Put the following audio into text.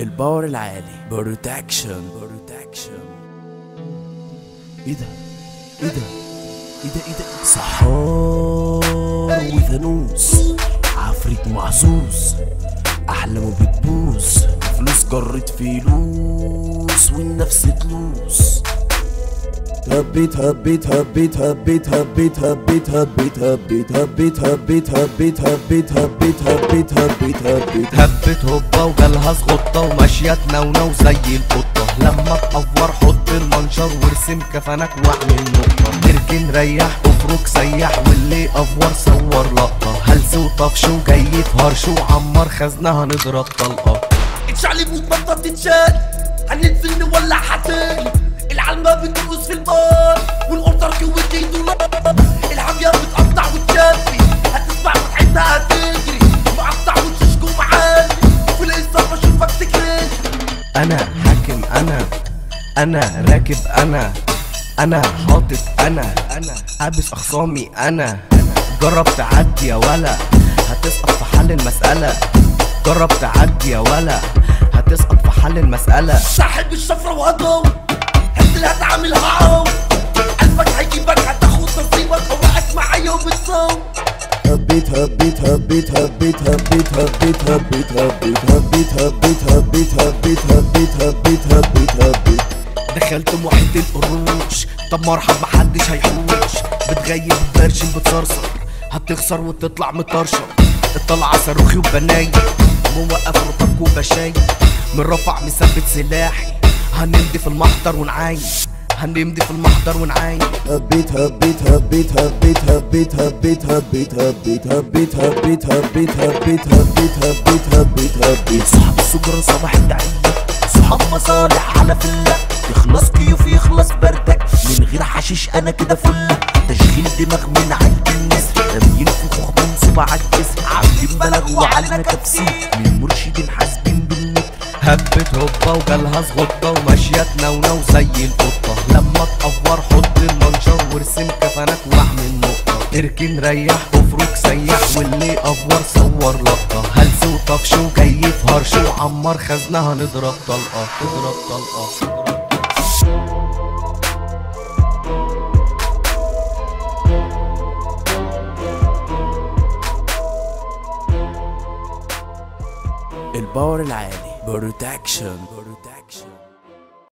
الباور العالي بروتكشن. ايه ده ايه ده ايه ده ايه ده سحار وفانوس، عفريت محظوظ، احلامه بتبوظ، فلوس جرت فلوس والنفس تلوس. هبيت هبيت هبيت هبيت هبيت هبيت هبيت هبيت هبيت هبيت هبيت هبيت هبيت هبيت هبيت هبيت هبت هوبا وجالها زغطة وماشية تنونو زي القطة. لما تقفور حط المنشر وارسم كفنك واعمل نقطة. اركن ريح افرك سيح واللي افور صور لقطة. هلس وطفش وجاي تهرش وعمر خزنها نضرب طلقة. اتشعلب وتبطل تتشال، هننزل نولع حتاني. العلمة بترقص في البار والقرطر كوت ايده، الحامية بتقطع وتشفي، هتسمع فتحتها هتجري، مقطع وتشكو معاني في القصة بشوفك تجري. انا حاكم، انا راكب، انا حاطط، انا حابس اخصامي، انا جرب تعدي يا ولا هتسقط في حل المسألة. جرب تعدي يا ولا هتسقط في حل المسألة. صاحب الشفرة وهضو انت اللي هتعملها عو، قلبك هيجيبك هتاخد نصيبك، هوقك معايا وبتصوم. هبيت هبيت هبيت هبيت هبيت هبيت هبيت هبيت هبيت هبيت هبيت هبيت هبيت هبيت هبيت هبيت. دخلت محيط القروش، طب مرحب محدش هيحوش. بتغيب برشم بتصرصر، هتخسر وتطلع مطرشة. الطلعة صاروخي وبنايم، موقف رطبك وبشايم. من رفع مثبت سلاحي، هنمضي في المحضر ونعاين. هنمضي في المحضر ونعاين. هبيت هبيت هبيت هبيت هبيت هبيت هبيت هبيت هبيت هبيت هبيت هبيت هبيت هبيت هبيت هبيت. صحاب السجرة صباح الدعية، صحاب مصالح على فلة، يخلص كيوف يخلص بردك، من غير حشيش انا كده فلة. تشغيل دماغ من عند النسر، رميين في خوخ من صباع الجسر، عاملين بلغ وعلينا كبسين، من مرشدين حاسبين بالمتر. هبت هوبا وجالها زغطة وماشية تنونو زي القطة. لما تقفور حط المنشر وارسم كفنك واعمل نقطة. اركن ريح افرك سيح واللي افور صور لقطة. هلس وطفش وجاي في هرش وعمر خزنها نضرب طلقة. نضرب طلقة. الباور العالي بروتكشن.